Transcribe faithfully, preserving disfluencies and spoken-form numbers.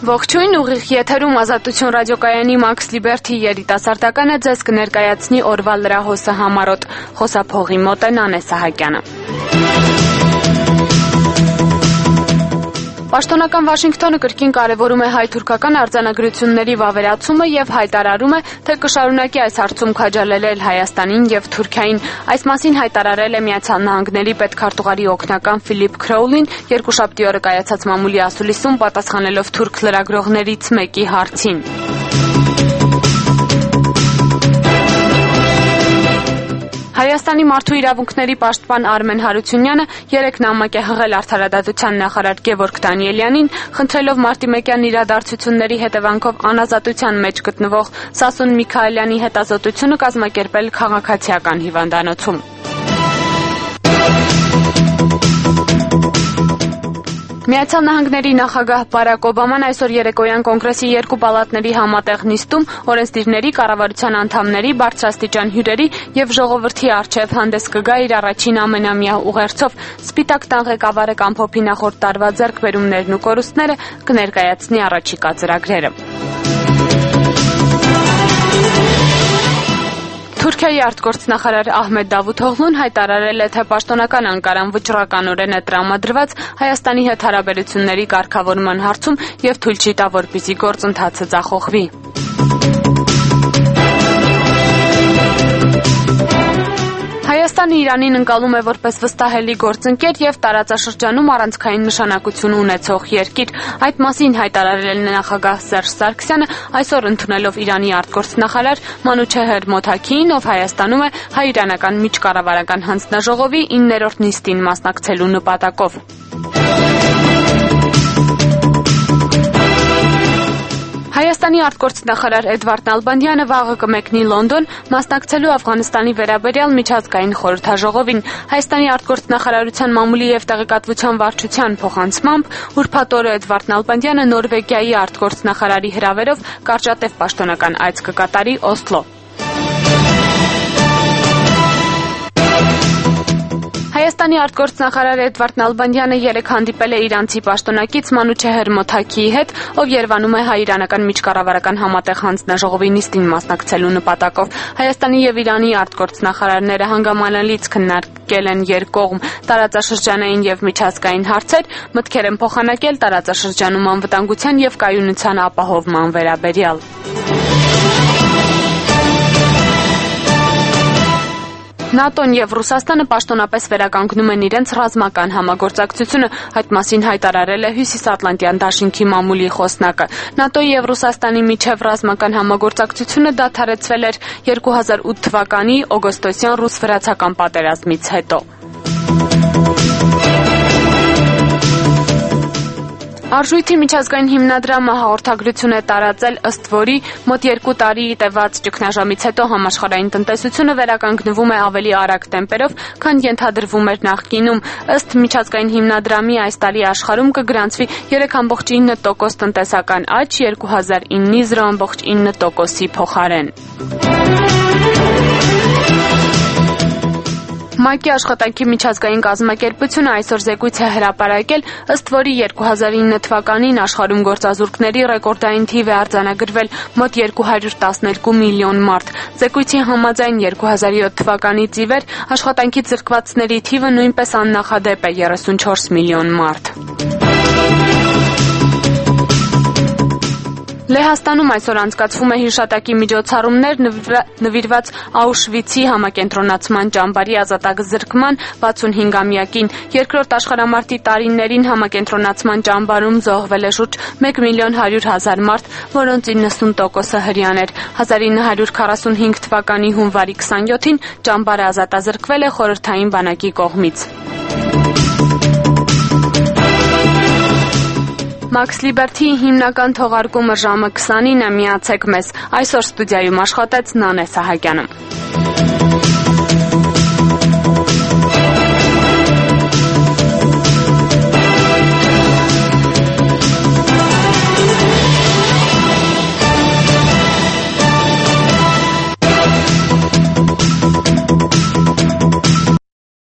Ողջույն, ուղիղ եթերում Ազատություն ռադիոկայանի Max Liberty երիտասարդականը ձեզ կներկայացնի օրվա լրահոսը համառոտ։ Խոսափողի մոտ է Նանե Սահակյանը։ Պաշտոնական Վաշինգտոնը կրկին կարևորում է հայ-թուրքական արձանագրությունների վավերացումը եւ հայտարարում է, թե կշարունակի այս հարցում քաջալերել Հայաստանին եւ Թուրքիային։ Այս մասին հայտարարել է Միացյալ Նահանգների պետքարտուղարի օգնական Ֆիլիպ Քրոուլին երկուշաբթի օրը կայացած մամուլի ասուլիսում պատասխանելով թուրք լրագրողներից մեկի հարցին։ Հայաստանի մարդու իրավունքների պաշտպան Արմեն Հարությունյանը երեկ նամակ է հղել Արդարադատության նախարար Գևորգ Դանիելյանին, խնդրելով մարտիմեկյան իրադարձությունների հետևանքով անազատության մեջ գտնվող Սասուն Միքայելյանի հետազոտությունը կազմակերպել քաղաքացիական հիվանդանոցում։ Միացյալ Նահանգների նախագահ Բարակ Օբաման այսօր երեկոյան կոնգրեսի երկու պալատների համատեղ նիստում օրենսդիրների, կառավարության անդամների, բարձրաստիճան հյուրերի եւ ժողովրդի առջեւ հանդես կգա իր առաջին ամենամյա ուղերձով։ Սպիտակ տան ղեկավարը ամփոփի նախորդ տարվա ձեռքբերումներն ու կորուստները, կներկայացնի առաջիկա ծրագրերը։ Թուրքիայի արտգործնախարար Ահմեդ Դավութօղլուն հայտարարել է, թե պաշտոնական Անկարան վճռականորեն է տրամադրված Հայաստանի հետ հարաբերությունների կարգավորման հարցում եւ թույլ չի տա, որպեսզի գործընթացը ձախողվի։ Հայաստանը Իրանին ընկալում է որպես վստահելի գործընկեր եւ տարածաշրջանում առանցքային նշանակություն ունեցող երկիր։ Այդ մասին հայտարարել է նախագահ Սերժ Սարգսյանը այսօր ընդունելով Իրանի արտգործնախարար Մանուչեհր Մոթաքիին, ով Հայաստանում է հայ-իրանական միջկառավարական հանձնաժողովի իններորդ նիստին մասնակցելու նպատակով։ Հայաստանի արտգործնախարար Էդվարդ Նալբանդյանը վաղը կմեկնի Լոնդոն մասնակցելու Աֆղանստանի վերաբերյալ միջազգային խորհրդաժողովին։ Հայաստանի արտգործնախարարության մամուլի եւ տեղեկատվության վարչության փոխանցմամբ ուրբաթ օրը Էդվարդ Նալբանդյանը Նորվեգիայի արտգործնախարարի հրավերով կարճատև պաշտոնական այց կկատարի Օսլո։ Հայաստանի արտգործնախարար Էդվարդ Նալբանդյանը երեկ հանդիպել է իրանցի պաշտոնակից Մանուչեհր Մոթաքիի հետ, ով Երևանում է հայ-իրանական միջկառավարական համատեղ հանձնաժողովի նիստին մասնակցելու նպատակով։ Հայաստանի եւ Իրանի արտգործնախարարները հանգամանալից քննարկել են երկկողմ տարածաշրջանային եւ միջազգային հարցեր, մտքեր են փոխանակել տարածաշրջանում անվտանգության եւ կայունության ապահովման վերաբերյալ։ ՆԱՏՕ-ն եւ Ռուսաստանը պաշտոնապես վերականգնում են իրենց ռազմական համագործակցությունը, այդ մասին հայտարարել է Հյուսիսատլանտյան դաշինքի մամուլի խոսնակը։ ՆԱՏՕ-ի եւ Ռուսաստանի միջև ռազմական համագործակցությունը դադարեցվել էր երկու հազար ութ թվականի օգոստոսյան ռուս-վրացական պատերազմից հետո։ Արժույթի միջազգային հիմնադրամը հաղորդագրություն է տարածել, ըստ որի մոտ երկու տարի տևած ճգնաժամից հետո համաշխարհային տնտեսությունը վերականգնվում է ավելի արագ տեմպերով, քան ենթադրվում էր նախկինում։ Ըստ միջազգային հիմնադրամի այս տարի աշխարհում կգրանցվի երեք կόμma ինը տոկոս տնտեսական աճ երկու հազար իննի զրո կόμma ինը տոկոսի փոխարեն։ ՄԱԿ-ի աշխատանքի միջազգային կազմակերպությունը այսօր զեկույց է հրապարակել, ըստ որի երկու հազար ինը թվականին աշխարհում գործազուրկների ռեկորդային թիվ է արձանագրվել մոտ երկու հարյուր տասներկու միլիոն մարդ։ Զեկույցի համաձայն երկու հազար յոթ թվականից ի վեր աշխատանքից զրկվածների թիվը նույնպես աննախադեպ է երեսունչորս միլիոն մարդ։ Լեհաստանում այսօր անցկացվում է հիշատակի միջոցառումներ նվիրված Աուշվիցի համակենտրոնացման ճամբարի ազատազրկման վաթսունհինգամյակին։ Երկրորդ աշխարհամարտի տարիներին համակենտրոնացման ճամբարում զոհվել է շուրջ մեկ միլիոն հարյուր հազար մարդ, որոնց իննսուն տոկոսը հրեան էր։ հազար ինը հարյուր քառասունհինգ թվականի հունվարի քսանյոթին ճամբարը ազատազրկվել է խորհրդային բանակի կողմից։ Max Liberty-ի հիմնական թողարկումը ժամը քսանինը, միացեք մեզ։ Այսօր ստուդիայում աշխատեց Նանե Սահակյանը։